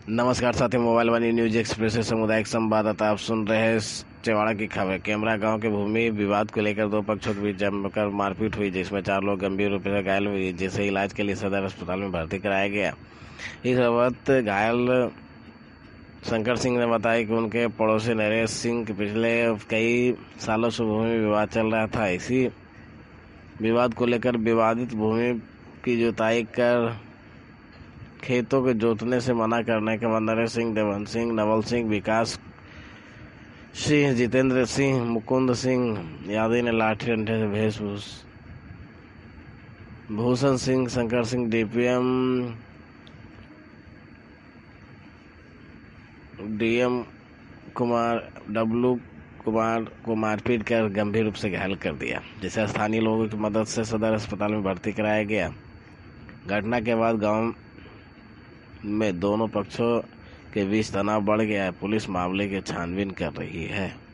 नमस्कार साथियों, मोबाइल वाली न्यूज एक्सप्रेस से सामुदायिक संवाददाता आप सुन रहे हैं चेवाड़ा की खबर। कैमरा गांव के भूमि विवाद को लेकर दो पक्षों के बीच जमकर मारपीट हुई, जिसमें 4 लोग गंभीर रूप से घायल हुए, जिसे इलाज के लिए सदर अस्पताल में भर्ती कराया गया। इस वक्त घायल शंकर सिंह ने बताया कि उनके पड़ोसी नरेश सिंह पिछले कई सालों से भूमि विवाद चल रहा था। इसी विवाद को लेकर विवादित भूमि की जुताई कर खेतों के जोतने से मना करने के बाद नरेश सिंह, देवन सिंह, नवल सिंह, विकास सिंह, जितेंद्र सिंह, मुकुंद सिंह आदि ने लाठी डंडे से भूषण सिंह, शंकर सिंह, डीएम कुमार, डब्लू कुमार को मारपीट कर गंभीर रूप से घायल कर दिया, जिसे स्थानीय लोगों की मदद से सदर अस्पताल में भर्ती कराया गया। घटना के बाद गांव में दोनों पक्षों के बीच तनाव बढ़ गया है। पुलिस मामले की छानबीन कर रही है।